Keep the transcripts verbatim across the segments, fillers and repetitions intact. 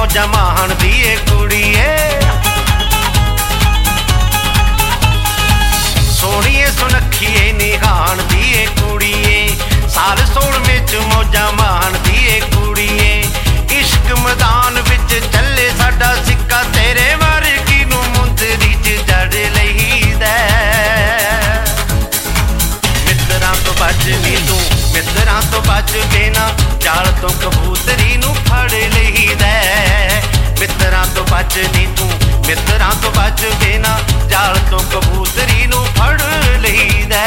मौजा माहन दी ए कुड़ीए सोहणीए सुनखीए निहान दी ए कुड़ीए साल सोलवे च मौजा माहन दी ए कुड़ीए इश्क मैदान विच चले साडा सिक्का तेरे वर्गी नूं मुंदरी च जड़ लईदा मित्रां तो बच नी तू मित्रां तो बच बिना जाल तो कबूतरी नूं फड़ लईदा मित्रां तो बच नी तू मित्रां तो बच बिना जाल तो कबूतरी नूं फड़ लईदा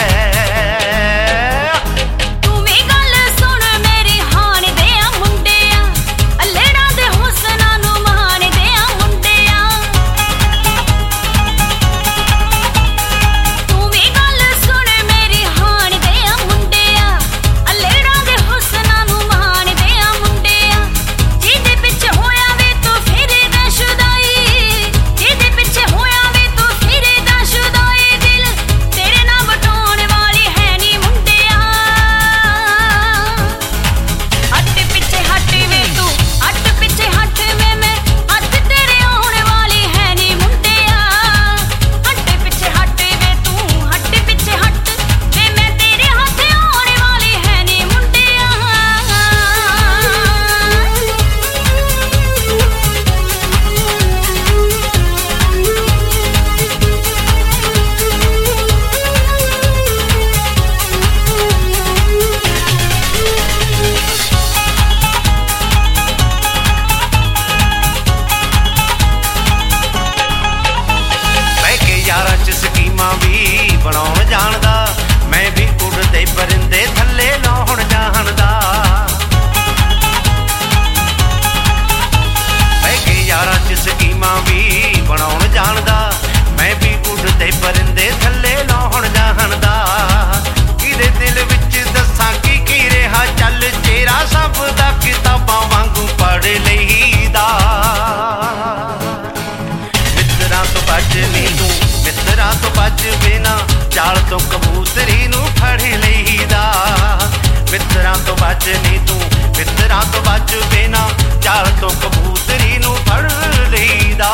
ਬਣਾਉਣ ਜਾਣਦਾ ਮੈਂ ਵੀ ਉੱਡਦੇ ਪਰਿੰਦੇ ਥੱਲੇ ਲਾਉਣ ਜਾਣਦਾ ਬਹਿ ਕੇ ਯਾਰਾਂ ਚ ਸਕੀਮਾਂ ਵੀ ਬਣਾਉਣ ਜਾਣਦਾ ਮੈਂ ਵੀ ਉੱਡਦੇ ਪਰਿੰਦੇ ਥੱਲੇ ਲਾਉਣ ਜਾਣਦਾ ਇਹਦੇ ਦਿਲ ਵਿੱਚ ਦੱਸਾਂ ਕੀ ਕੀ ਰਿਹਾ ਚੱਲ ਚਿਹਰਾ ਸਭ ਦਾ ਕਿਤਾਬਾਂ ਵਾਂਗੂ ਪੜ੍ਹ ਲਈਦਾ ਮਿੱਤਰਾਂ ਤੋਂ ਬਚ ਨੀ ਤੂੰ ਮਿੱਤਰਾਂ ਤੋਂ ਬਚ ਬਿਨਾ जाल तो कबूतरी नूं फड़ लईदा मित्रां तो बच नी तू मित्रां तो बच बिना जाल तो कबूतरी नूं फड़ लईदा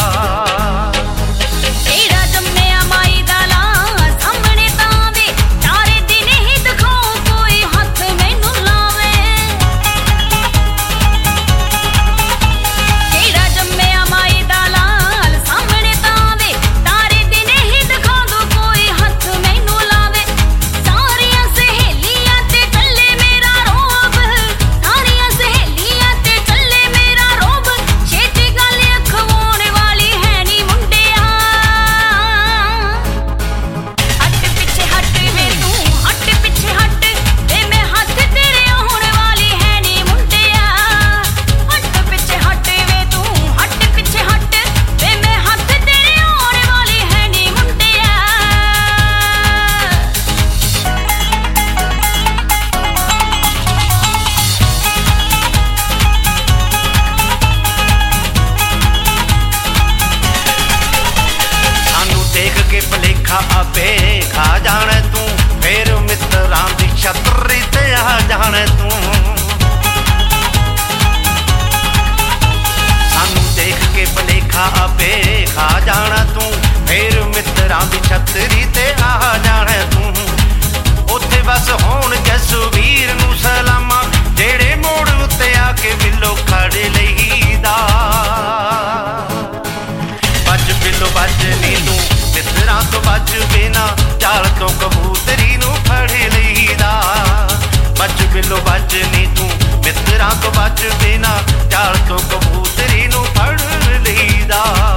आपे खा जाने तू फिर मित्रां दी छतरी ते आ जाने तू सानू देख के भलेखा आपे खा जाना तू फिर मित्रां दी छतरी ते आ जाने तू उत्थे बस होण जसवीर नू सलामा जेड़े मोड़ उत्ते आके बिलो खड़ लईदा बच बिलो बच नी तू मित्रां तो बच बिना जाल तो कबूतरी नूं फड़ लईदा बच बिलो बच नी तू मित्रां तो बच बिना जाल तो कबूतरी नूं फड़ लईदा